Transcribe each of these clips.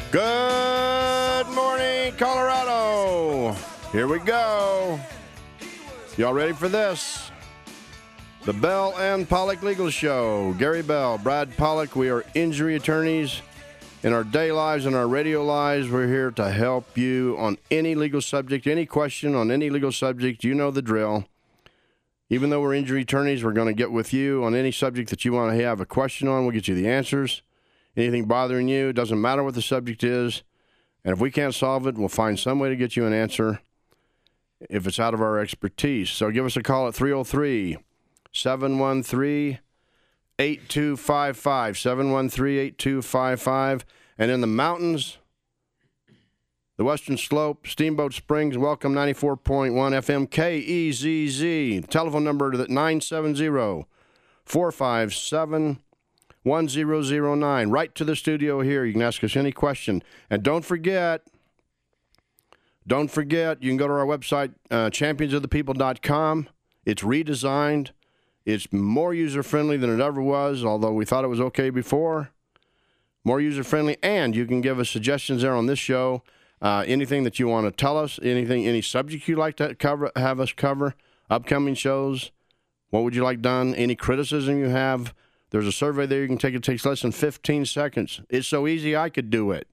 Good morning, Colorado. Here we go. Y'all ready for this? The Bell and Pollock Legal Show. Gary Bell, Brad Pollock. We are injury attorneys. In our day lives and our radio lives, we're here to help you on any legal subject, any question on any legal subject. You know the drill. Even though we're injury attorneys, we're going to get with you on any subject that you want to have a question on. We'll get you the answers. Anything bothering you, doesn't matter what the subject is. And if we can't solve it, we'll find some way to get you an answer if it's out of our expertise. So give us a call at 303-713-8255, 713-8255. And in the mountains, the Western Slope, Steamboat Springs, welcome 94.1 FM KEZZ. Telephone number to 970-457-1009. Right to the studio here. You can ask us any question. And don't forget, you can go to our website, championsofthepeople.com. It's redesigned. It's more user-friendly than it ever was, although we thought it was okay before. More user-friendly, and you can give us suggestions there on this show. Anything that you want to tell us, any subject you'd like to have us cover, upcoming shows, what would you like done, any criticism you have. There's a survey there you can take. It takes less than 15 seconds. It's so easy I could do it.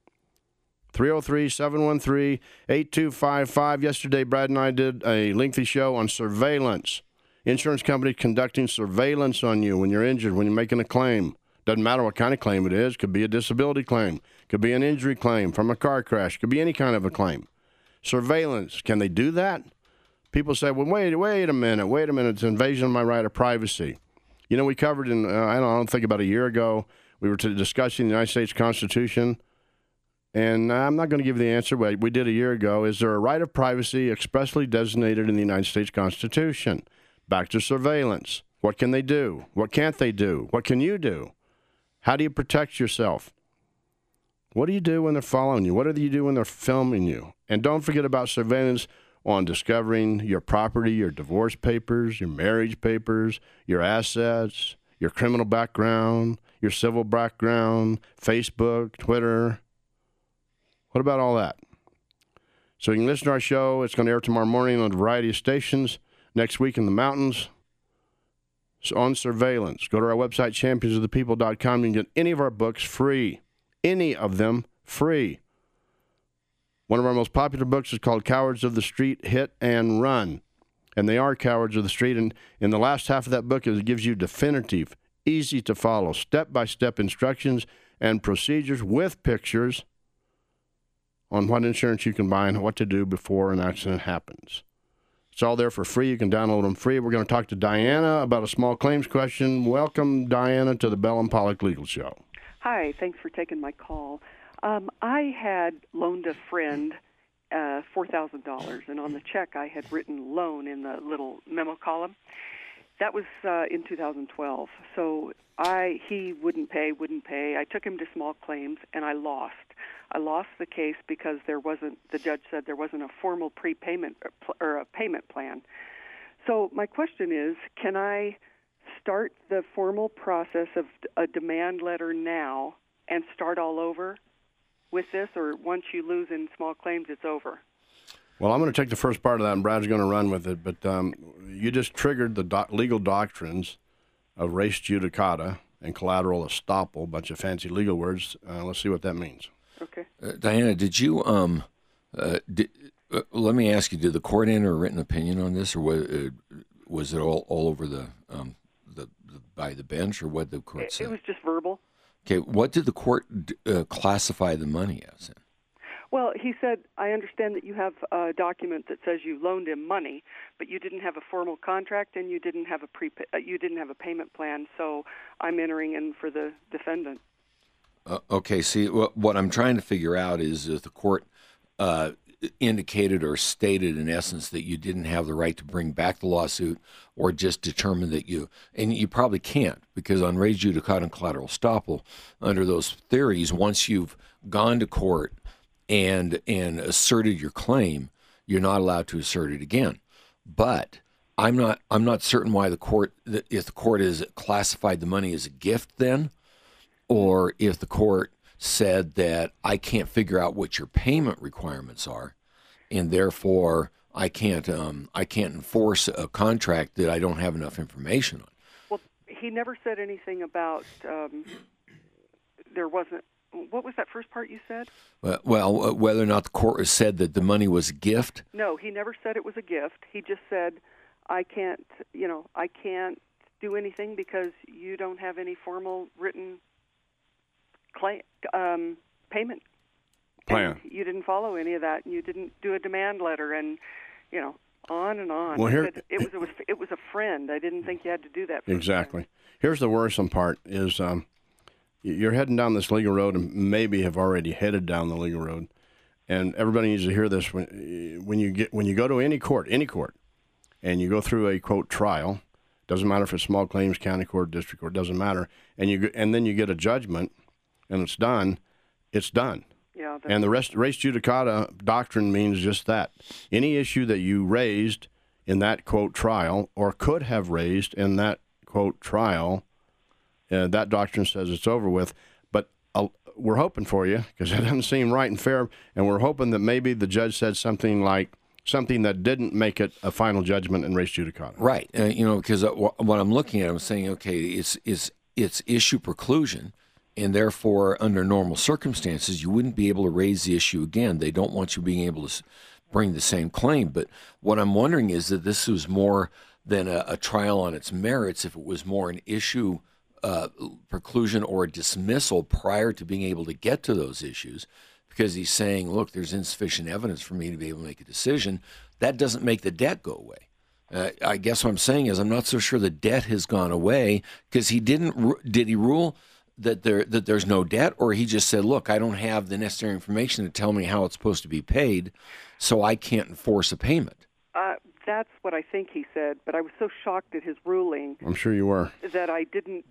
303-713-8255. Yesterday, Brad and I did a lengthy show on surveillance. Insurance companies conducting surveillance on you when you're injured, when you're making a claim. Doesn't matter what kind of claim it is. Could be a disability claim. Could be an injury claim from a car crash. Could be any kind of a claim. Surveillance. Can they do that? People say, well, wait a minute. It's invasion of my right of privacy. You know, we covered in, I don't think about a year ago, we were discussing the United States Constitution. And I'm not going to give you the answer, but we did a year ago. Is there a right of privacy expressly designated in the United States Constitution? Back to surveillance. What can they do? What can't they do? What can you do? How do you protect yourself? What do you do when they're following you? What do you do when they're filming you? And don't forget about surveillance on discovering your property, your divorce papers, your marriage papers, your assets, your criminal background, your civil background, Facebook, Twitter. What about all that? So you can listen to our show. It's going to air tomorrow morning on a variety of stations. Next week in the mountains. So on surveillance. Go to our website, championsofthepeople.com. You can get any of our books free. Any of them free. One of our most popular books is called Cowards of the Street, Hit and Run. And they are cowards of the street. And in the last half of that book, it gives you definitive, easy to follow, step-by-step instructions and procedures with pictures on what insurance you can buy and what to do before an accident happens. It's all there for free. You can download them free. We're going to talk to Diana about a small claims question. Welcome, Diana, to the Bell and Pollock Legal Show. Hi, thanks for taking my call. I had loaned a friend $4,000, and on the check I had written loan in the little memo column. That was in 2012. So he wouldn't pay. I took him to small claims, and I lost. I lost the case because the judge said there wasn't a formal prepayment or a payment plan. So my question is, can I start the formal process of a demand letter now and start all over with this, or once you lose in small claims, it's over? Well, I'm going to take the first part of that, and Brad's going to run with it. But you just triggered the legal doctrines of res judicata and collateral estoppel, a bunch of fancy legal words. Let's see what that means. Okay. Diana, did you let me ask you, did the court enter a written opinion on this, or was it all over by the bench, or what did the court say? It was just verbal. Okay, what did the court classify the money as? Well, he said, I understand that you have a document that says you loaned him money, but you didn't have a formal contract and you didn't have a payment plan, so I'm entering in for the defendant. Okay, see, what I'm trying to figure out is if the court indicated or stated in essence that you didn't have the right to bring back the lawsuit, or just determined that and you probably can't, because on res judicata and collateral estoppel, under those theories, once you've gone to court and asserted your claim, you're not allowed to assert it again. But I'm not certain why if the court has classified the money as a gift then, or if the court said that I can't figure out what your payment requirements are, and therefore I can't enforce a contract that I don't have enough information on. Well, he never said anything about there wasn't. What was that first part you said? Well, whether or not the court said that the money was a gift. No, he never said it was a gift. He just said, I can't do anything because you don't have any formal written payment plan. And you didn't follow any of that, and you didn't do a demand letter, and on and on. Well, here it was a friend. I didn't think you had to do that. Exactly. Here's the worrisome part: is you're heading down this legal road, and maybe have already headed down the legal road. And everybody needs to hear this: when you go to any court, and you go through a quote trial, doesn't matter if it's small claims, county court, district court, doesn't matter, and then you get a judgment, and it's done. It's done. Yeah. And the res judicata doctrine means just that. Any issue that you raised in that quote trial, or could have raised in that quote trial, that doctrine says it's over with. But we're hoping for you, because it doesn't seem right and fair, and we're hoping that maybe the judge said something that didn't make it a final judgment in res judicata. Right. Because what I'm looking at, I'm saying, okay, it's issue preclusion, and therefore, under normal circumstances, you wouldn't be able to raise the issue again. They don't want you being able to bring the same claim. But what I'm wondering is that this was more than a trial on its merits, if it was more an issue preclusion or a dismissal prior to being able to get to those issues, because he's saying, look, there's insufficient evidence for me to be able to make a decision. That doesn't make the debt go away. I guess what I'm saying is I'm not so sure the debt has gone away, because he didn't. Did he rule that there's no debt, or he just said, look, I don't have the necessary information to tell me how it's supposed to be paid, so I can't enforce a payment? That's what I think he said, but I was so shocked at his ruling. I'm sure you were. That I didn't,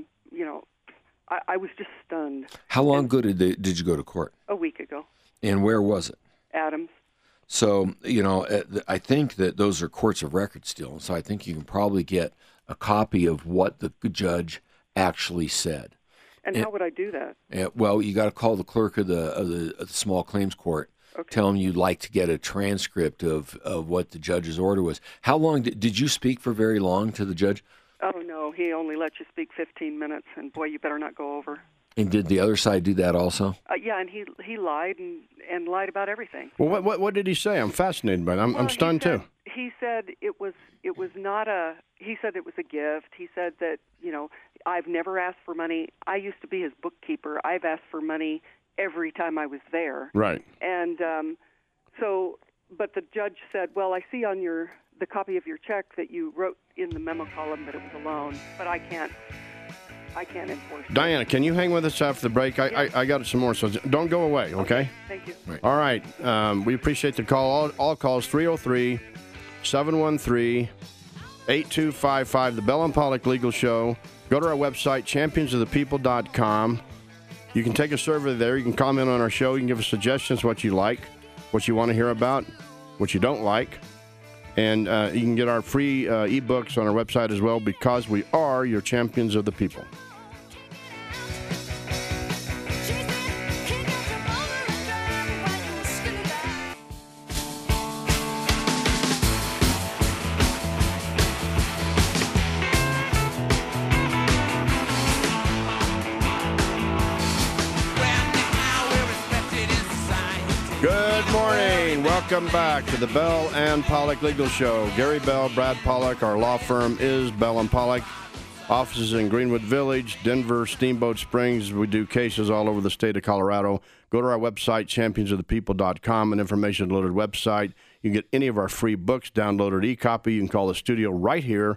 I was just stunned. How long ago did you go to court? A week ago. And where was it? Adams. So, I think that those are courts of record still, so I think you can probably get a copy of what the judge actually said. And how would I do that? Well, you got to call the clerk of the small claims court. Okay. Tell him you'd like to get a transcript of what the judge's order was. How long did you speak for? Very long to the judge? Oh no, he only let you speak 15 minutes, and boy, you better not go over. And did the other side do that also? Yeah, and he lied and lied about everything. Well, what did he say? I'm fascinated by it. I'm stunned too. He said it was not a. He said it was a gift. He said that I've never asked for money. I used to be his bookkeeper. I've asked for money every time I was there. Right. And but the judge said, well, I see on the copy of your check that you wrote in the memo column that it was a loan, but I can't enforce it. Diana, can you hang with us after the break? I got some more, so don't go away, okay? Thank you. Right. All right. We appreciate the call. All calls 303-713-8255, the Bell and Pollock Legal Show. Go to our website, championsofthepeople.com. You can take a survey there. You can comment on our show. You can give us suggestions, what you like, what you want to hear about, what you don't like. And you can get our free ebooks on our website as well, because we are your champions of the people. Welcome back to the Bell and Pollock Legal Show. Gary Bell, Brad Pollock. Our law firm is Bell and Pollock. Offices in Greenwood Village, Denver, Steamboat Springs. We do cases all over the state of Colorado. Go to our website, championsofthepeople.com, an information-loaded website. You can get any of our free books, downloaded e-copy. You can call the studio right here,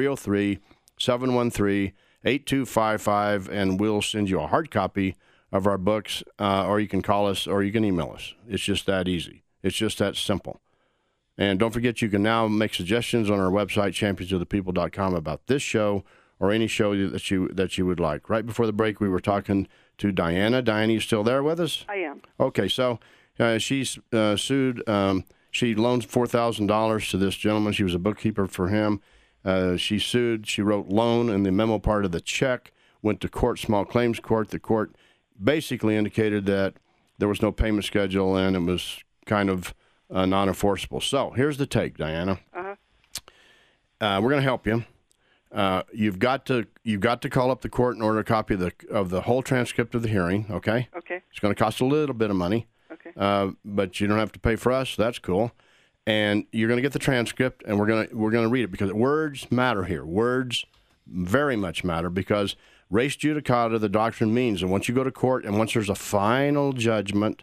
303-713-8255, and we'll send you a hard copy of our books, or you can call us or you can email us. It's just that easy. It's just that simple. And don't forget, you can now make suggestions on our website, championsofthepeople.com, about this show or any show that you would like. Right before the break, we were talking to Diana. Diana, you still there with us? I am. Okay, so she's sued. She loaned $4,000 to this gentleman. She was a bookkeeper for him. She sued. She wrote loan in the memo part of the check, went to court, small claims court. The court basically indicated that there was no payment schedule and it was kind of non-enforceable. So here's the take, Diana. We're going to help you. You've got to call up the court and order a copy of the whole transcript of the hearing. Okay. Okay. It's going to cost a little bit of money. Okay. But you don't have to pay for us. That's cool. And you're going to get the transcript, and we're going to read it because words matter here. Words very much matter because res judicata, the doctrine means, and once you go to court and once there's a final judgment,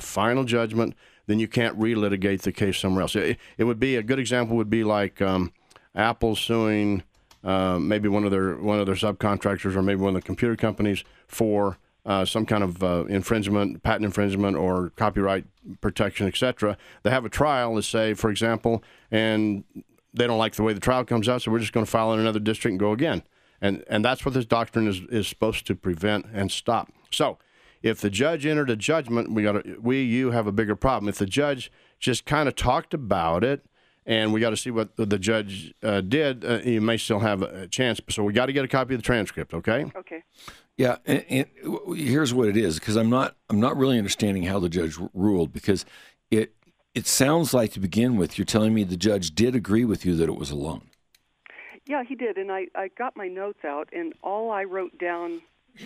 then you can't relitigate the case somewhere else. It would be a good example would be like Apple suing maybe one of their subcontractors or maybe one of the computer companies for some kind of infringement, patent infringement, or copyright protection, etc. They have a trial, let's say, for example, and they don't like the way the trial comes out, so we're just going to file in another district and go again. And that's what this doctrine is supposed to prevent and stop. So if the judge entered a judgment, you have a bigger problem. If the judge just kind of talked about it, and we got to see what the judge did, you may still have a chance. So we got to get a copy of the transcript, okay? Okay. Yeah, and here's what it is, because I'm not really understanding how the judge ruled, because it sounds like to begin with, you're telling me the judge did agree with you that it was a loan. Yeah, he did, and I got my notes out, and all I wrote down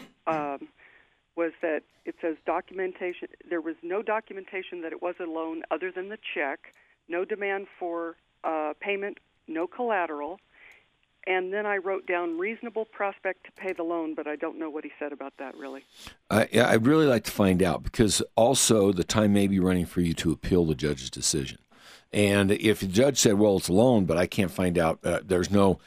was that it says documentation. There was no documentation that it was a loan other than the check, no demand for payment, no collateral. And then I wrote down reasonable prospect to pay the loan, but I don't know what he said about that, really. I'd really like to find out, because also the time may be running for you to appeal the judge's decision. And if the judge said, well, it's a loan, but I can't find out, there's no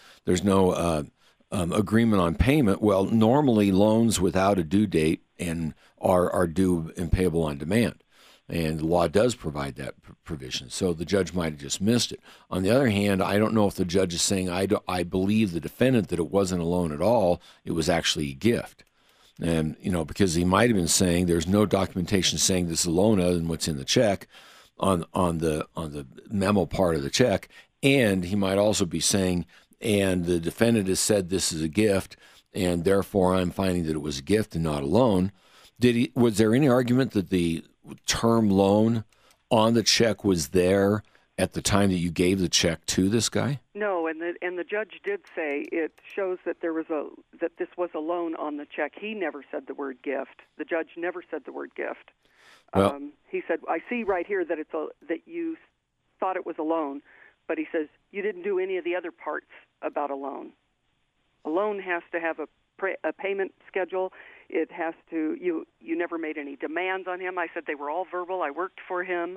agreement on payment, well, normally loans without a due date and are due and payable on demand. And the law does provide that provision. So the judge might have just missed it. On the other hand, I don't know if the judge is saying, I believe the defendant that it wasn't a loan at all, it was actually a gift. And, because he might have been saying there's no documentation saying this is a loan other than what's in the check on the memo part of the check. And he might also be saying, and the defendant has said this is a gift, and therefore I'm finding that it was a gift and not a loan. Was there any argument that the term loan on the check was there at the time that you gave the check to this guy? No, and the judge did say it shows that that this was a loan on the check. He never said the word gift. The judge never said the word gift. Well, he said, I see right here that that you thought it was a loan, but he says you didn't do any of the other parts about a loan. A loan has to have a payment schedule. It has to. You never made any demands on him. I said they were all verbal. I worked for him.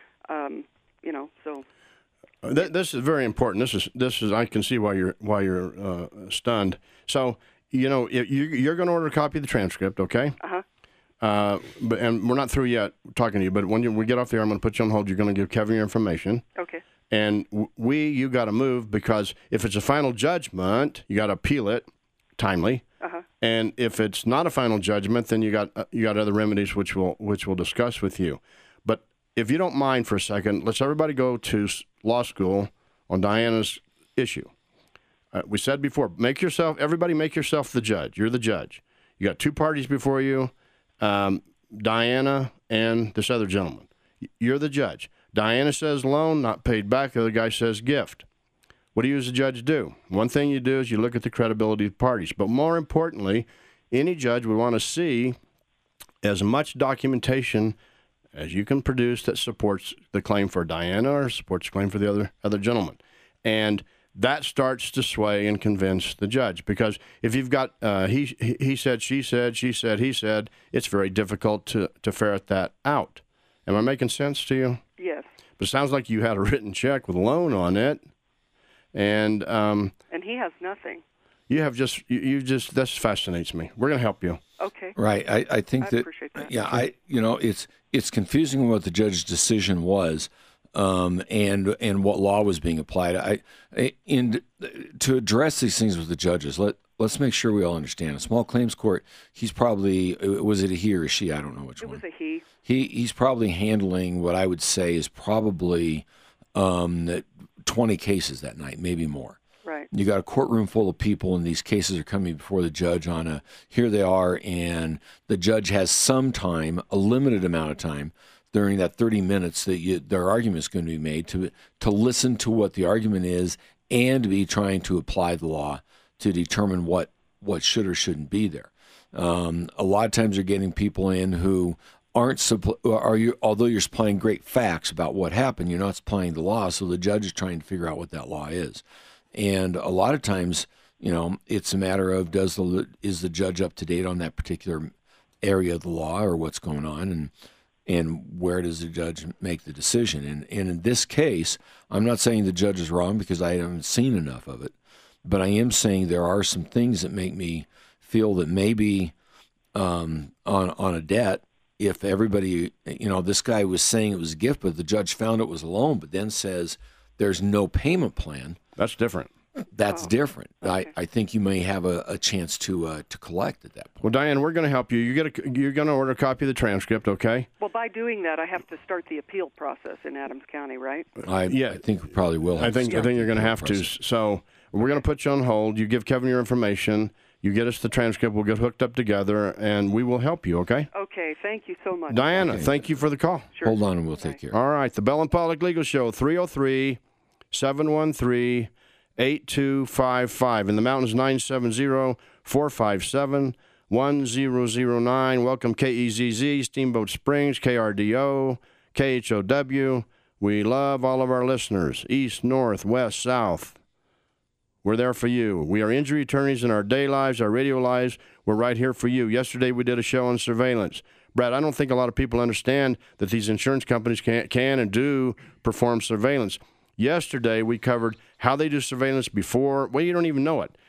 So. This is very important. This is. I can see why you're stunned. So you're going to order a copy of the transcript, okay? And we're not through yet talking to you. But when we get off the air, I'm going to put you on hold. You're going to give Kevin your information. Okay. And you got to move, because if it's a final judgment, you got to appeal it timely. And if it's not a final judgment, then you got other remedies which we'll discuss with you. But if you don't mind for a second, let's everybody go to law school on Diana's issue. We said before, everybody make yourself the judge. You're the judge. You got two parties before you, Diana and this other gentleman. You're the judge. Diana says loan, not paid back. The other guy says gift. What do you as a judge do? One thing you do is you look at the credibility of the parties. But more importantly, any judge would want to see as much documentation as you can produce that supports the claim for Diana or supports the claim for the other gentleman. And that starts to sway and convince the judge. Because if you've got he said, she said, he said, it's very difficult to ferret that out. Am I making sense to you? Yes. But it sounds like you had a written check with a loan on it. And he has nothing. You have just this fascinates me. We're going to help you. Okay. Right. I think I appreciate that. Yeah. It's confusing what the judge's decision was, and what law was being applied. To address these things with the judges, let's make sure we all understand. A small claims court. He's probably, was it a he or a she? I don't know which one. It was a he. He's probably handling what I would say is probably 20 cases that night, maybe more. Right. You got a courtroom full of people, and these cases are coming before the judge here they are, and the judge has some time, a limited amount of time, during that 30 minutes that their argument is going to be made to listen to what the argument is and to be trying to apply the law to determine what should or shouldn't be there. A lot of times you're getting people in who although you're supplying great facts about what happened, you're not supplying the law, so the judge is trying to figure out what that law is. And a lot of times, it's a matter of is the judge up to date on that particular area of the law or what's going on, and where does the judge make the decision? And in this case, I'm not saying the judge is wrong because I haven't seen enough of it, but I am saying there are some things that make me feel that maybe on a debt, if everybody, this guy was saying it was a gift, but the judge found it was a loan, but then says there's no payment plan. That's different. That's different. Okay. I think you may have a chance to collect at that point. Well, Diane, we're going to help you. You're going to order a copy of the transcript, okay? Well, by doing that, I have to start the appeal process in Adams County, right? I think we probably will. I think you're going to have to. process. So we're going to put you on hold. You give Kevin your information. You get us the transcript. We'll get hooked up together, and we will help you, okay? Okay, thank you so much. Diana, thank you for the call. Sure. Hold on, and we'll take care. All right, the Bell and Pollock Legal Show, 303-713-8255. In the mountains, 970-457-1009. Welcome, KEZZ, Steamboat Springs, KRDO, KHOW. We love all of our listeners, east, north, west, south. We're there for you. We are injury attorneys in our day lives, our radio lives. We're right here for you. Yesterday we did a show on surveillance. Brad, I don't think a lot of people understand that these insurance companies can and do perform surveillance. Yesterday we covered how they do surveillance before. Well, you don't even know it.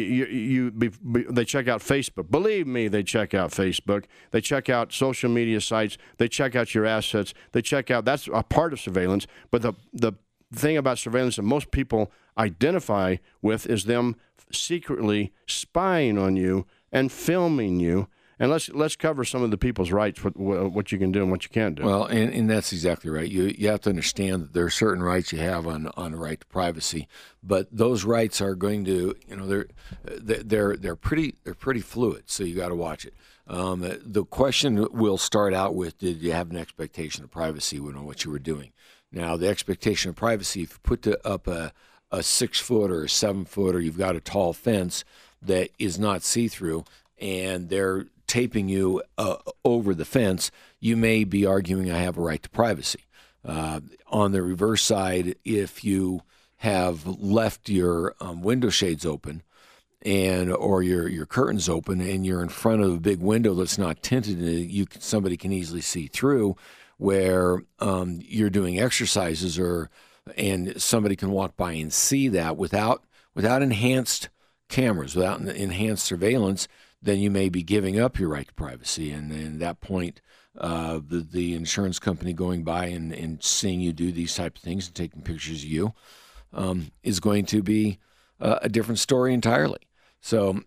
They check out Facebook. Believe me, they check out Facebook. They check out social media sites. They check out your assets. They check out, that's a part of surveillance. But the thing about surveillance that most people identify with is them secretly spying on you and filming you. And let's cover some of the people's rights, what you can do and what you can't do. Well, and that's exactly right. You have to understand that there are certain rights you have on the right to privacy, but those rights are going to, they're pretty fluid. So you got to watch it. The question will start out with: did you have an expectation of privacy when what you were doing? Now, the expectation of privacy, if you put up a 6-foot or a 7-foot, or you've got a tall fence that is not see-through, and they're taping you over the fence, you may be arguing I have a right to privacy. On the reverse side, if you have left your window shades open or your curtains open, and you're in front of a big window that's not tinted, and somebody can easily see through, where you're doing exercises, and somebody can walk by and see that without enhanced cameras, without enhanced surveillance, then you may be giving up your right to privacy. And at that point, the insurance company going by and seeing you do these type of things and taking pictures of you is going to be a different story entirely. So,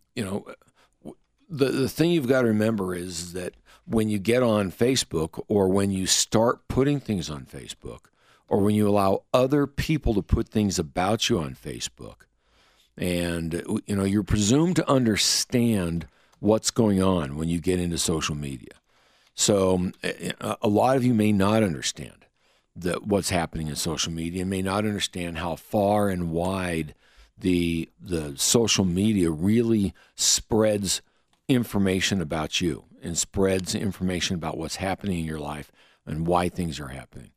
the thing you've got to remember is that when you get on Facebook, or when you start putting things on Facebook, or when you allow other people to put things about you on Facebook, and you're presumed to understand what's going on when you get into social media. So a lot of you may not understand what's happening in social media, and may not understand how far and wide the social media really spreads information about you, and spreads information about what's happening in your life and why things are happening.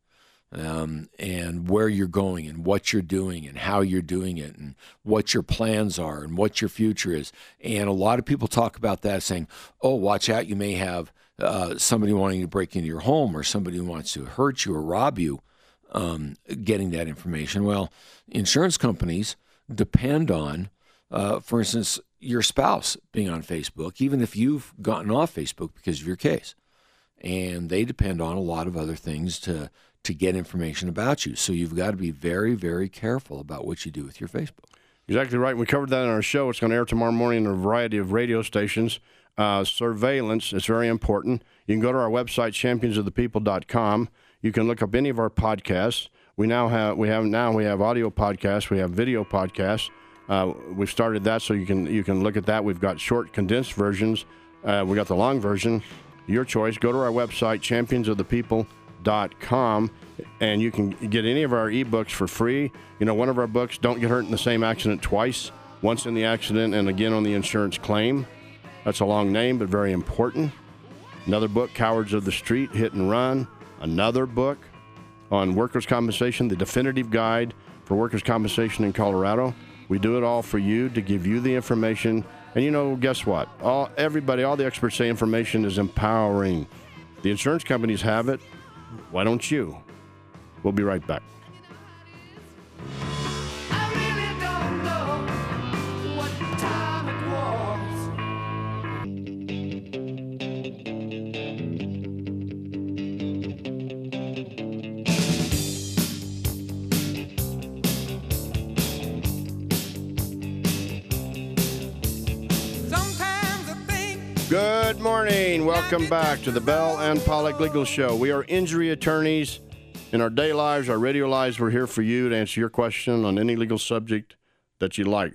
And where you're going, and what you're doing, and how you're doing it, and what your plans are, and what your future is. And a lot of people talk about that, saying, oh, watch out, you may have somebody wanting to break into your home, or somebody who wants to hurt you or rob you, getting that information. Well, insurance companies depend on, for instance, your spouse being on Facebook, even if you've gotten off Facebook because of your case. And they depend on a lot of other things to get information about you. So you've got to be very, very careful about what you do with your Facebook. Exactly right. We covered that in our show. It's going to air tomorrow morning on a variety of radio stations. Surveillance is very important. You can go to our website, championsofthepeople.com. You can look up any of our podcasts. We have audio podcasts. We have video podcasts. We've started that, so you can look at that. We've got short, condensed versions. We got the long version. Your choice. Go to our website, championsofthepeople.com, and you can get any of our ebooks for free. One of our books, Don't Get Hurt in the Same Accident Twice. Once in the accident and again on the insurance claim. That's a long name, but very important. Another book, Cowards of the Street, Hit and Run. Another book on workers' compensation, the definitive guide for workers' compensation in Colorado. We do it all for you to give you the information. And guess what? All the experts say information is empowering. The insurance companies have it. Why don't you? We'll be right back. Good morning. Welcome back to the Bell and Pollock Legal Show. We are injury attorneys. In our day lives, our radio lives, we're here for you to answer your question on any legal subject that you like.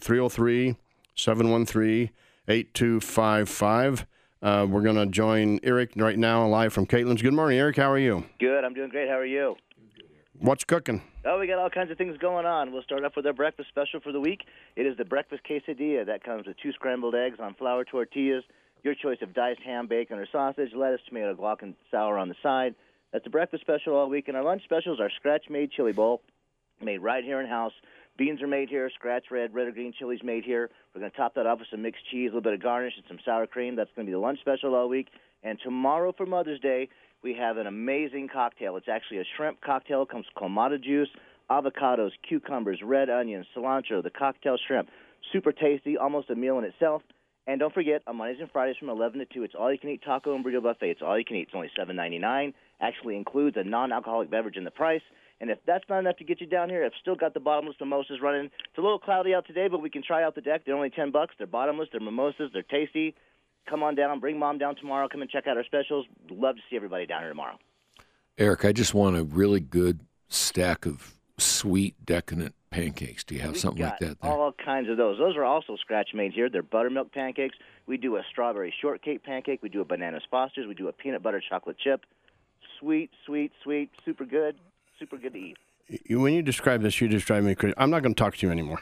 303-713-8255. We're going to join Eric right now live from Caitlin's. Good morning, Eric. How are you? Good. I'm doing great. How are you? What's cooking? Oh, we got all kinds of things going on. We'll start off with our breakfast special for the week. It is the breakfast quesadilla. That comes with 2 scrambled eggs on flour tortillas, your choice of diced ham, bacon, or sausage, lettuce, tomato, guac, and sour on the side. That's the breakfast special all week. And our lunch specials are scratch-made chili bowl, made right here in-house. Beans are made here, scratch red or green chilies made here. We're going to top that off with some mixed cheese, a little bit of garnish, and some sour cream. That's going to be the lunch special all week. And tomorrow for Mother's Day, we have an amazing cocktail. It's actually a shrimp cocktail. It comes with clamato juice, avocados, cucumbers, red onions, cilantro, the cocktail shrimp. Super tasty, almost a meal in itself. And don't forget, on Mondays and Fridays from 11 to 2, it's all-you-can-eat taco and burrito buffet. It's all you can eat. It's only $7.99. Actually includes a non-alcoholic beverage in the price. And if that's not enough to get you down here, I've still got the bottomless mimosas running. It's a little cloudy out today, but we can try out the deck. They're only $10. They're bottomless. They're mimosas. They're tasty. Come on down. Bring Mom down tomorrow. Come and check out our specials. Love to see everybody down here tomorrow. Eric, I just want a really good stack of sweet, decadent pancakes. Do you have something like that there? All kinds of those. Those are also scratch-made here. They're buttermilk pancakes. We do a strawberry shortcake pancake. We do a banana Fosters. We do a peanut butter chocolate chip. Sweet, sweet, sweet. Super good. Super good to eat. When you describe this, you just drive me crazy. I'm not going to talk to you anymore.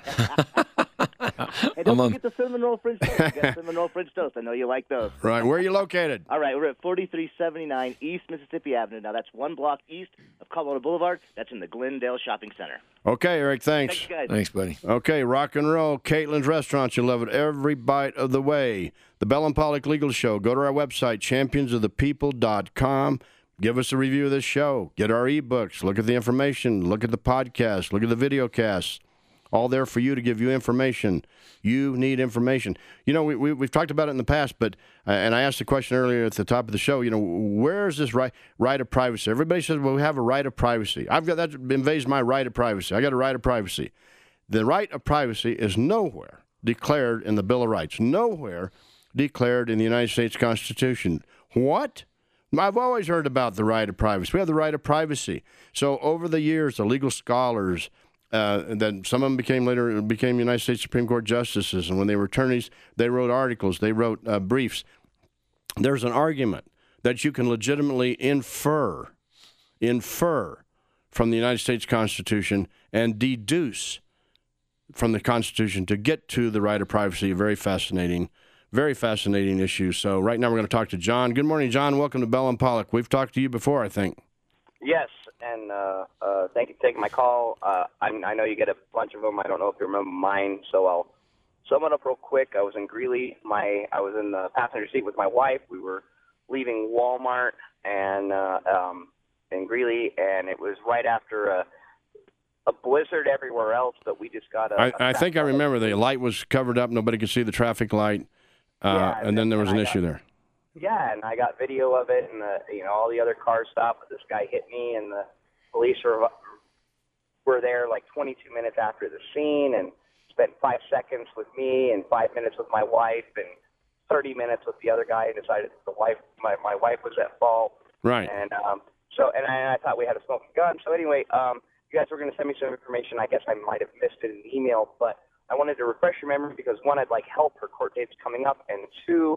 Hey, don't forget the cinnamon roll French toast. You got cinnamon roll French toast. I know you like those. Right. Where are you located? All right. We're at 4379 East Mississippi Avenue. Now, that's 1 block east of Colorado Boulevard. That's in the Glendale Shopping Center. Okay, Eric. Thanks. Thanks, guys. Thanks, buddy. Okay, rock and roll. Caitlin's Restaurants. You'll love it every bite of the way. The Bell and Pollock Legal Show. Go to our website, championsofthepeople.com. Give us a review of this show. Get our ebooks. Look at the information. Look at the podcast. Look at the video casts. All there for you to give you information. You need information. We've talked about it in the past, but and I asked the question earlier at the top of the show, where is this right of privacy? Everybody says, well, we have a right of privacy. I've got that invades my right of privacy. I got a right of privacy. The right of privacy is nowhere declared in the Bill of Rights. Nowhere declared in the United States Constitution. What? I've always heard about the right of privacy. We have the right of privacy. So over the years, the legal scholars, that some of them became United States Supreme Court justices, and when they were attorneys, they wrote articles, they wrote briefs. There's an argument that you can legitimately infer from the United States Constitution and deduce from the Constitution to get to the right of privacy. Very fascinating issue. So right now we're going to talk to John. Good morning, John. Welcome to Bell and Pollock. We've talked to you before, I think. Yes, and thank you for taking my call. I know you get a bunch of them. I don't know if you remember mine, so I'll sum it up real quick. I was in Greeley. I was in the passenger seat with my wife. We were leaving Walmart and in Greeley, and it was right after a blizzard everywhere else, but we just got I think I remember the light was covered up. Nobody could see the traffic light. And then there was an issue there. Yeah, and I got video of it, and all the other cars stopped, but this guy hit me, and the police were there like 22 minutes after the scene, and spent 5 seconds with me, and 5 minutes with my wife, and 30 minutes with the other guy, and decided that my wife was at fault. Right. And I thought we had a smoking gun. So anyway, you guys were going to send me some information. I guess I might have missed it in the email, but I wanted to refresh your memory because, one, I'd like help. Her court date's coming up, and two,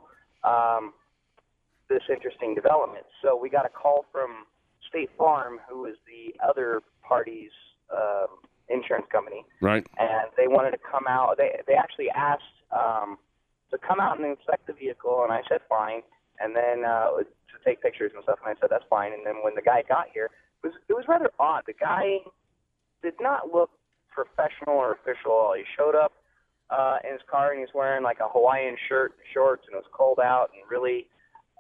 this interesting development. So we got a call from State Farm, who is the other party's insurance company. Right. And they wanted to come out. They actually asked to come out and inspect the vehicle, and I said fine. And then to take pictures and stuff, and I said that's fine. And then when the guy got here, it was rather odd. The guy did not look professional or official. He showed up in his car, and he's wearing like a Hawaiian shirt and shorts, and it was cold out, and really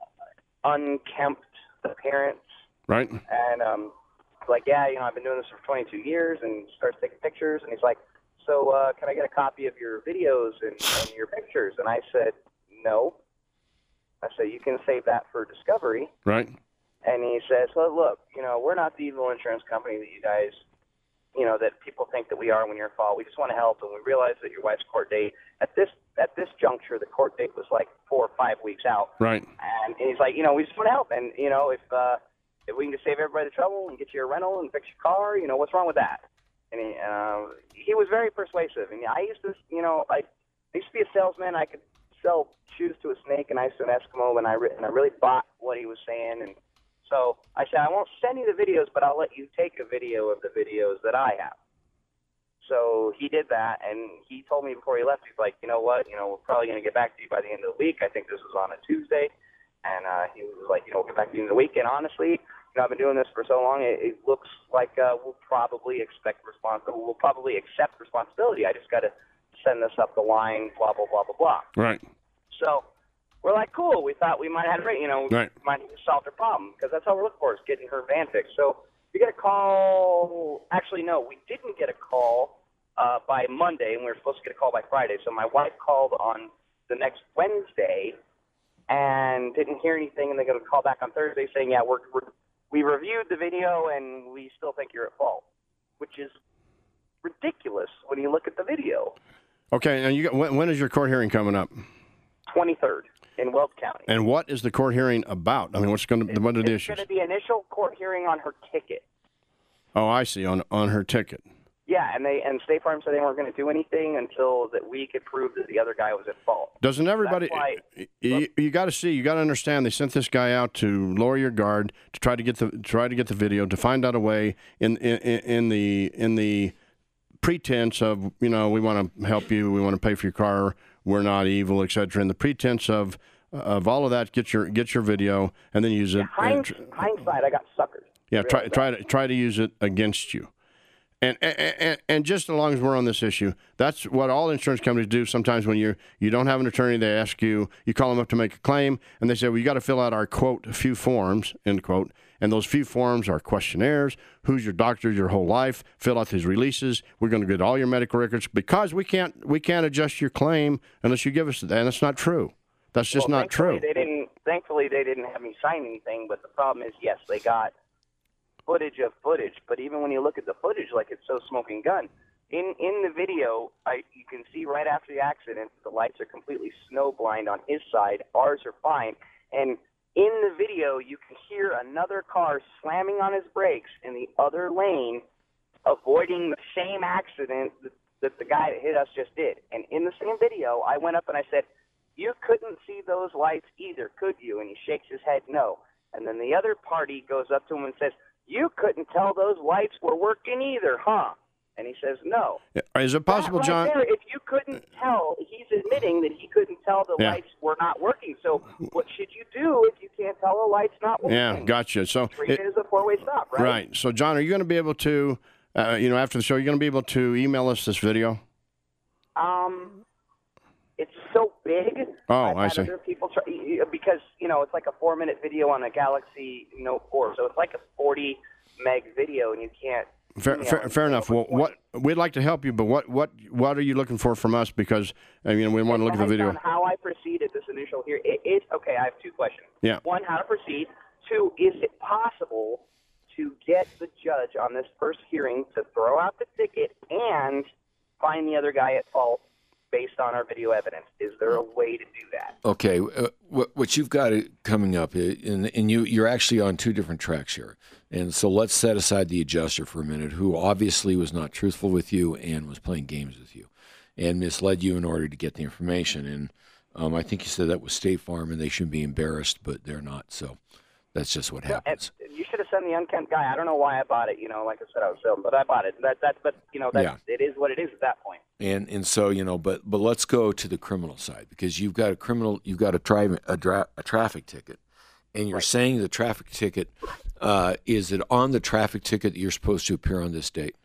unkempt appearance. Right. And like, yeah, I've been doing this for 22 years, and starts taking pictures, and he's like, so can I get a copy of your videos and your pictures? And I said, no. I said, you can save that for discovery. Right. And he says, well, look, we're not the evil insurance company that you guys, that people think that we are when you're at fault. We just want to help, and we realize that your wife's court date, at this juncture, the court date was like 4 or 5 weeks out. Right. And he's like, we just want to help. And, if we can just save everybody the trouble and get you a rental and fix your car, what's wrong with that? And he was very persuasive. And I used to, I used to be a salesman. I could sell shoes to a snake and ice to an Eskimo, and I really bought what he was saying. And so I said, I won't send you the videos, but I'll let you take a video of the videos that I have. So he did that, and he told me before he left, he's like, you know what, we're probably going to get back to you by the end of the week. I think this was on a Tuesday. And he was like, we'll get back to you in the week. And honestly, I've been doing this for so long, it looks like we'll probably accept responsibility. I just got to send this up the line, blah, blah, blah, blah, blah. Right. So we're like, cool. We thought we might have it, right. Might have solved her problem, because that's all we're looking for is getting her van fixed. So we get a call. Actually, no, we didn't get a call by Monday, and we were supposed to get a call by Friday. So my wife called on the next Wednesday and didn't hear anything, and they got a call back on Thursday saying, yeah, we reviewed the video, and we still think you're at fault, which is ridiculous when you look at the video. Okay, and when is your court hearing coming up? 23rd in Weld County. And what is the court hearing about? I mean, what are the issues? It's going to be initial court hearing on her ticket. Oh, I see, on her ticket. Yeah, and State Farm said they weren't going to do anything until that we could prove that the other guy was at fault. Doesn't everybody? You got to understand. They sent this guy out to lower your guard to try to get the video, to find out a way in the pretense of we want to help you, we want to pay for your car, we're not evil, etc. In the pretense of all of that, get your video and then use it. Hindsight, I got suckered. Yeah, try to use it against you. And just as long as we're on this issue, that's what all insurance companies do. Sometimes when you don't have an attorney, they ask you call them up to make a claim, and they say, well, you got to fill out our, quote, few forms, end quote. And those few forms are questionnaires. Who's your doctor your whole life? Fill out these releases. We're going to get all your medical records because we can't adjust your claim unless you give us that. And that's not true. That's just not true. Thankfully, they didn't have me sign anything, but the problem is, yes, they got footage of footage, but even when you look at the footage, like it's so smoking gun. In the video, you can see right after the accident, the lights are completely snow blind on his side. Ours are fine. And in the video, you can hear another car slamming on his brakes in the other lane, avoiding the same accident that the guy that hit us just did. And in the same video, I went up and I said, you couldn't see those lights either, could you? And he shakes his head, no. And then the other party goes up to him and says, you couldn't tell those lights were working either, huh? And he says, no. Is it possible, John? There, if you couldn't tell, he's admitting that he couldn't tell the lights were not working. So what should you do if you can't tell the light's not working? Yeah, gotcha. So treat it as a four-way stop, right? Right. So, John, are you going to be able to, after the show, you're going to be able to email us this video? It's so big. Oh, I see. Other people try, because, it's like a 4-minute video on a Galaxy Note 4. So it's like a 40-meg video, and you can't. Fair enough. Well, what we'd like to help you, but what are you looking for from us? Because we want to look at the video. On how I proceed at this initial hearing. Okay. I have 2 questions. Yeah. 1, how to proceed. 2, is it possible to get the judge on this first hearing to throw out the ticket and find the other guy at fault based on our video evidence? Is there a way to do that? Okay, what you've got coming up, and you're actually on 2 different tracks here. And so let's set aside the adjuster for a minute, who obviously was not truthful with you and was playing games with you. and misled you in order to get the information. And I think you said that was State Farm, and they shouldn't be embarrassed, but they're not. So that's just what happens. You should have sent the unkempt guy. I don't know why I bought it. Like I said, I was filmed, but I bought it. It is what it is at that point. And so but let's go to the criminal side, because you've got a traffic ticket, and you're saying the traffic ticket is it on the traffic ticket that you're supposed to appear on this date?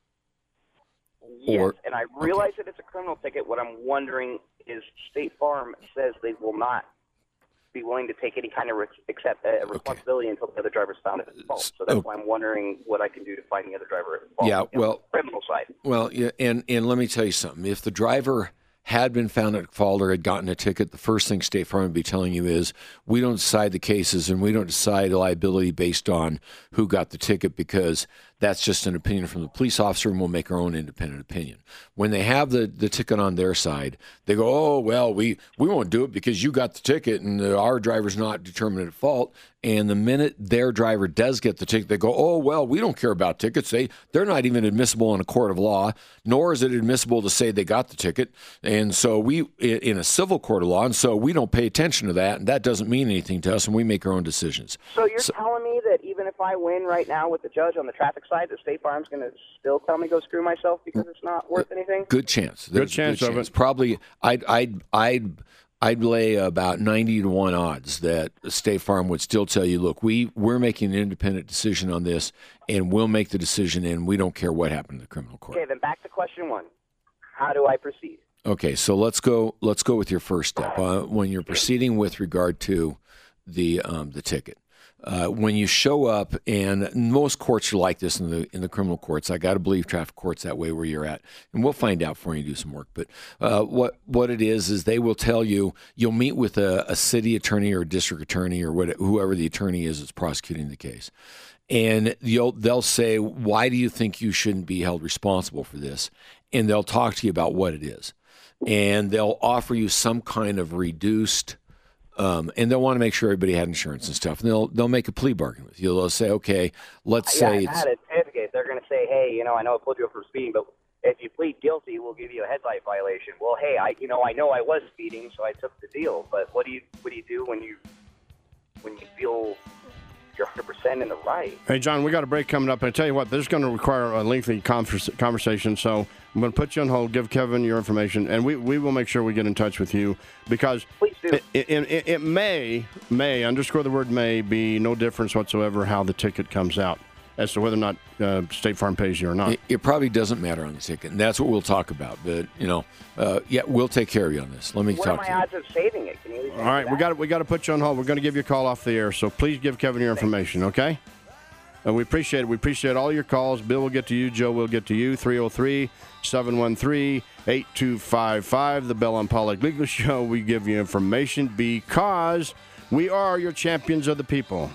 Yes, and I realize that it's a criminal ticket. What I'm wondering is State Farm says they will not be willing to take any kind of responsibility until the other driver's found at fault. So that's why I'm wondering what I can do to find the other driver at fault. Yeah, well, criminal side. Well, yeah, and let me tell you something. If the driver had been found at fault or had gotten a ticket, the first thing State Farm would be telling you is, we don't decide the cases and we don't decide liability based on who got the ticket, because that's just an opinion from the police officer, and we'll make our own independent opinion. When they have the ticket on their side, they go, oh, well, we won't do it because you got the ticket and our driver's not determined at fault. And the minute their driver does get the ticket, they go, oh, well, we don't care about tickets. They're not even admissible in a court of law, nor is it admissible to say they got the ticket. And so we, in a civil court of law, and so we don't pay attention to that, and that doesn't mean anything to us, and we make our own decisions. So you're telling me that even if I win right now with the judge on the traffic side, the State Farm's going to still tell me go screw myself because it's not worth anything? Good chance. Good chance of it. Probably, I'd lay about 90-1 odds that State Farm would still tell you, look, we're making an independent decision on this, and we'll make the decision, and we don't care what happened in the criminal court. Okay, then back to question one. How do I proceed? Okay, so let's go with your first step. When you're proceeding with regard to the ticket. When you show up, and most courts are like this in the criminal courts. I got to believe traffic courts that way where you're at, and we'll find out for you do some work. But what it is they will tell you, you'll meet with a city attorney or a district attorney or whoever the attorney is that's prosecuting the case, and they'll say, why do you think you shouldn't be held responsible for this? And they'll talk to you about what it is, and they'll offer you some kind of reduced. And they'll want to make sure everybody had insurance and stuff. And they'll make a plea bargain with you. They'll say, okay, let's say it's... They're going to say, hey, I know I pulled you up for speeding, but if you plead guilty, we'll give you a headlight violation. Well, hey, I know I was speeding, so I took the deal. But what do you do when you feel you're 100% in the right? Hey, John, we got a break coming up. And I tell you what, this is going to require a lengthy conversation. So I'm going to put you on hold, give Kevin your information, and we will make sure we get in touch with you, because it may, underscore the word may, be no difference whatsoever how the ticket comes out as to whether or not State Farm pays you or not. It probably doesn't matter on the ticket, and that's what we'll talk about. But, we'll take care of you on this. Let me talk to you. What are my odds of saving it? Can you All right, we got to put you on hold. We're going to give you a call off the air, so please give Kevin your information, okay? We appreciate it. We appreciate all your calls. Bill will get to you. Joe will get to you. 303-713-8255. The Bell and Pollock Legal Show. We give you information because we are your champions of the people.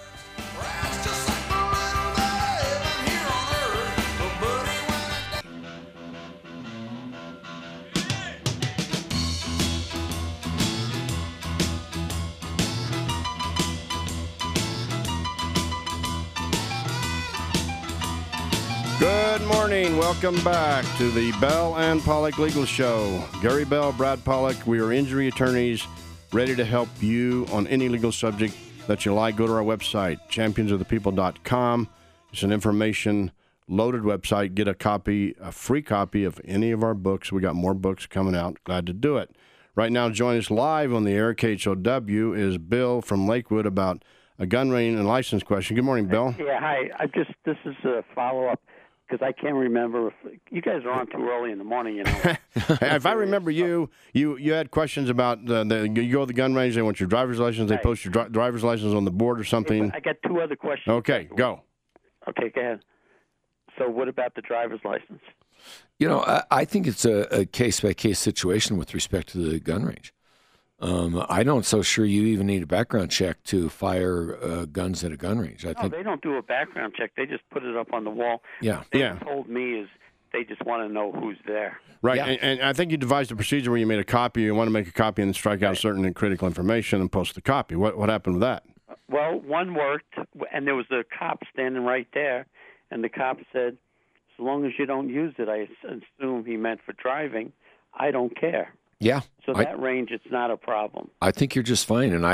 Good morning. Welcome back to the Bell and Pollock Legal Show. Gary Bell, Brad Pollock, we are injury attorneys ready to help you on any legal subject that you like. Go to our website, championsofthepeople.com. It's an information-loaded website. Get a free copy of any of our books. We got more books coming out. Glad to do it. Right now, join us live on the air, KHOW, is Bill from Lakewood about a gun range and license question. Good morning, Bill. Yeah, hi. This is a follow-up, because I can't remember if you guys are on too early in the morning, If I remember you had questions about you go to the gun range, they want your driver's license, they post your driver's license on the board or something. I got two other questions. Okay, go. Okay, go ahead. So what about the driver's license? I think it's a case-by-case situation with respect to the gun range. I'm not so sure you even need a background check to fire guns at a gun range. I think they don't do a background check. They just put it up on the wall. Yeah. What they told me is they just want to know who's there. Right, Yeah. and I think you devised a procedure where you made a copy. You want to make a copy and strike out certain and critical information and post the copy. What happened with that? Well, one worked, and there was a cop standing right there, and the cop said, as long as you don't use it, I assume he meant for driving, I don't care. Yeah. So that range, it's not a problem. I think you're just fine. And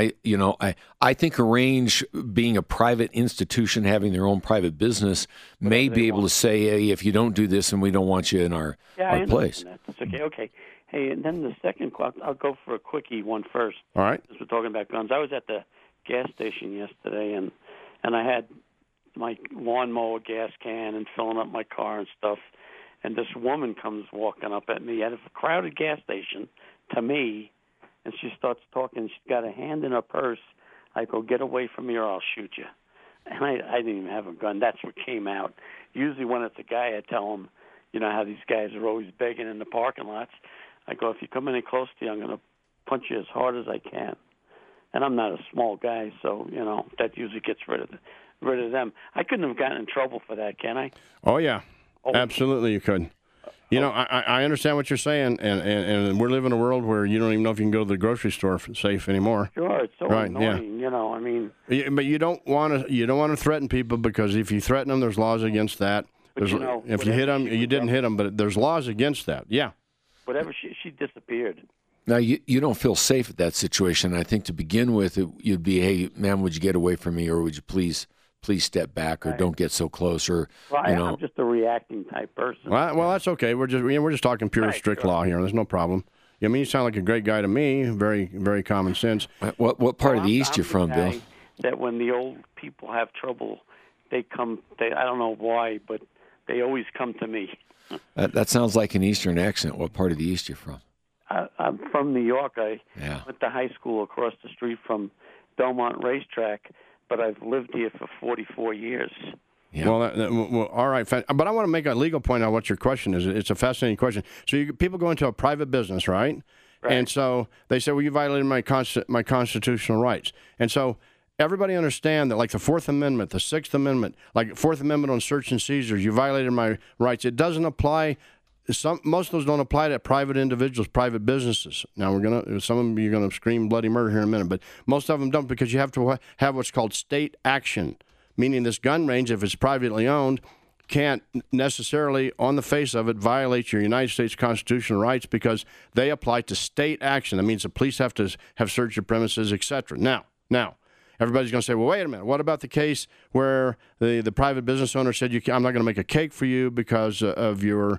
I think a range, being a private institution, having their own private business, may be able to say, hey, if you don't do this and we don't want you in our place. That's okay. Okay. Hey, and then the second, I'll go for a quickie one first. All right. Since we're talking about guns. I was at the gas station yesterday, and I had my lawnmower gas can and filling up my car and stuff. And this woman comes walking up at me at a crowded gas station to me, and she starts talking. She's got a hand in her purse. I go, get away from me or I'll shoot you. And I didn't even have a gun. That's what came out. Usually when it's a guy, I tell him, you know how these guys are always begging in the parking lots. I go, if you come any close to you, I'm going to punch you as hard as I can. And I'm not a small guy, so, you know, that usually gets rid of them. I couldn't have gotten in trouble for that, can I? Oh, yeah. Absolutely you could. You know, I understand what you're saying, and we're living in a world where you don't even know if you can go to the grocery store safe anymore. Sure, it's so annoying. You know, I mean. But you don't want to threaten people, because if you threaten them, there's laws against that. If you hit them, you didn't hit them, but there's laws against that. Yeah. Whatever, she disappeared. Now, you don't feel safe at that situation. I think to begin with, you'd be, hey, ma'am, would you get away from me, or would you please step back, or don't get so close, or I'm just a reacting type person. Well, that's okay. We're just talking pure strict law here. There's no problem. I mean, you sound like a great guy to me. Very, very common sense. What part of the East you from, Bill? That when the old people have trouble, they come. I don't know why, but they always come to me. That sounds like an Eastern accent. What part of the East you from? I'm from New York. I went to high school across the street from Belmont Racetrack, but I've lived here for 44 years. Yeah. Well, all right. But I want to make a legal point on what your question is. It's a fascinating question. So people go into a private business, right? And so they say, well, you violated my constitutional rights. And so everybody understand that, like the Fourth Amendment, the Sixth Amendment, like Fourth Amendment on search and seizures, you violated my rights. It doesn't apply. Most of those don't apply to private individuals, private businesses. Now some of them you're gonna scream bloody murder here in a minute, but most of them don't, because you have to have what's called state action, meaning this gun range, if it's privately owned, can't necessarily, on the face of it, violate your United States constitutional rights, because they apply to state action. That means the police have to have searched your premises, etc. Now. Everybody's going to say, well, wait a minute. What about the case where the private business owner said, I'm not going to make a cake for you because of your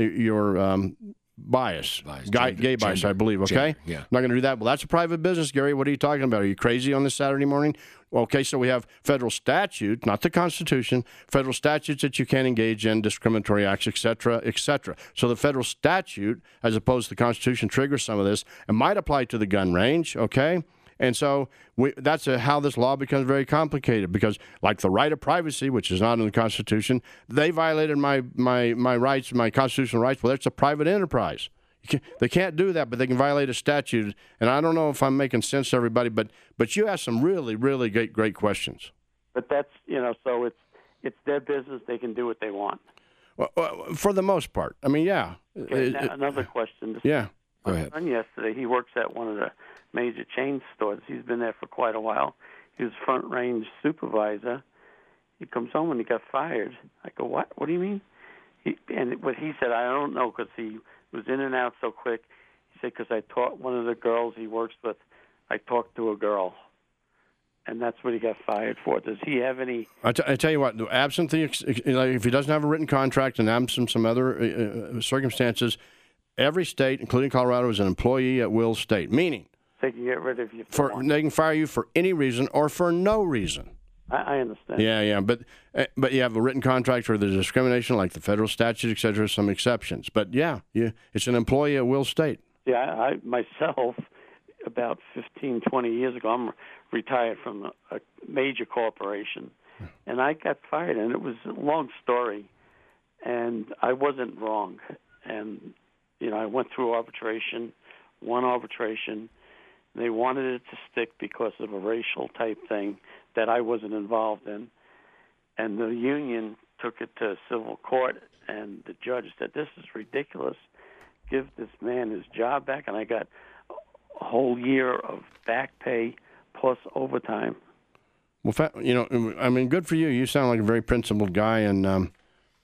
bias, gay bias, I believe, okay? Yeah. I'm not going to do that. Well, that's a private business, Gary. What are you talking about? Are you crazy on this Saturday morning? Well, okay, so we have federal statute, not the Constitution, federal statutes that you can engage in, discriminatory acts, et cetera, et cetera. So the federal statute, as opposed to the Constitution, triggers some of this. It might apply to the gun range, okay? And so that's how this law becomes very complicated, because, like the right of privacy, which is not in the Constitution, they violated my rights, my constitutional rights. Well, it's a private enterprise. They can't do that, but they can violate a statute. And I don't know if I'm making sense to everybody, but you asked some really, really great questions. But that's, so it's their business. They can do what they want. Well, for the most part. I mean, yeah. Okay, another question. Yeah. Go ahead. My son yesterday, he works at one of the major chain stores. He's been there for quite a while. He was front range supervisor. He comes home and he got fired. I go, what? What do you mean? What he said, I don't know, because he was in and out so quick. He said, because I taught one of the girls he works with, I talked to a girl. And that's what he got fired for. Does he have any? I tell you what, absent if he doesn't have a written contract and absent some other circumstances, every state, including Colorado, is an employee at will state, meaning they can get rid of you. They can fire you for any reason or for no reason. I understand. Yeah, but you have a written contract where there's discrimination, like the federal statute, et cetera, some exceptions. But it's an employee at will state. Yeah, I myself, about 15, 20 years ago, I'm retired from a major corporation, and I got fired, and it was a long story, and I wasn't wrong. And, I went through won arbitration. They wanted it to stick because of a racial type thing that I wasn't involved in. And the union took it to civil court, and the judge said, this is ridiculous. Give this man his job back. And I got a whole year of back pay plus overtime. Well, I mean, good for you. You sound like a very principled guy, and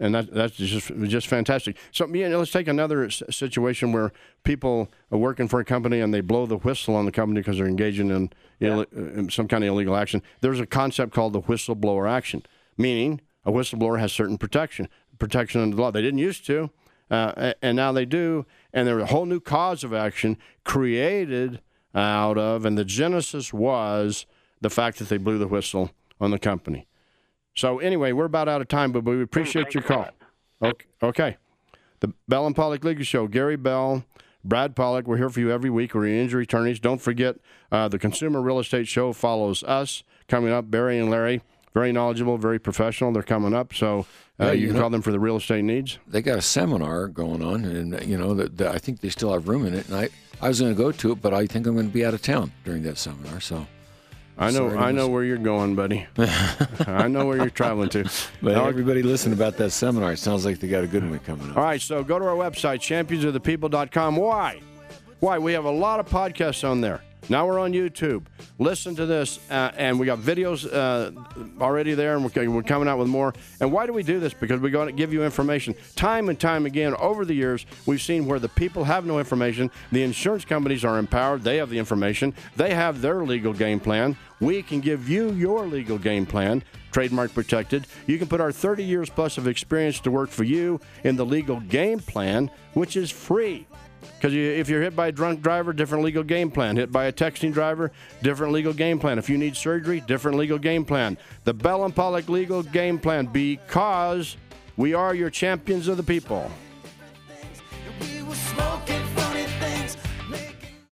And that's just fantastic. So let's take another situation where people are working for a company and they blow the whistle on the company because they're engaging in some kind of illegal action. There's a concept called the whistleblower action, meaning a whistleblower has certain protection under the law. They didn't used to, and now they do. And there's a whole new cause of action created out of, and the genesis was the fact that they blew the whistle on the company. So anyway, we're about out of time, but we appreciate your call. Okay. The Bell and Pollock Legal Show. Gary Bell, Brad Pollock. We're here for you every week. We're your injury attorneys. Don't forget, the Consumer Real Estate Show follows us. Coming up, Barry and Larry. Very knowledgeable, very professional. They're coming up, so you can call them for the real estate needs. They got a seminar going on, and I think they still have room in it. And I was going to go to it, but I think I'm going to be out of town during that seminar, so... I know where you're going, buddy. I know where you're traveling to. But everybody listen about that seminar. It sounds like they got a good one coming up. All right, so go to our website, championsofthepeople.com. Why? We have a lot of podcasts on there. Now we're on YouTube. Listen to this, and we got videos already there, and we're coming out with more. And why do we do this? Because we're going to give you information. Time and time again, over the years, we've seen where the people have no information. The insurance companies are empowered. They have the information. They have their legal game plan. We can give you your legal game plan, trademark protected. You can put our 30 years plus of experience to work for you in the legal game plan, which is free. Because if you're hit by a drunk driver, different legal game plan. Hit by a texting driver, different legal game plan. If you need surgery, different legal game plan. The Bell and Pollock legal game plan, because we are your champions of the people.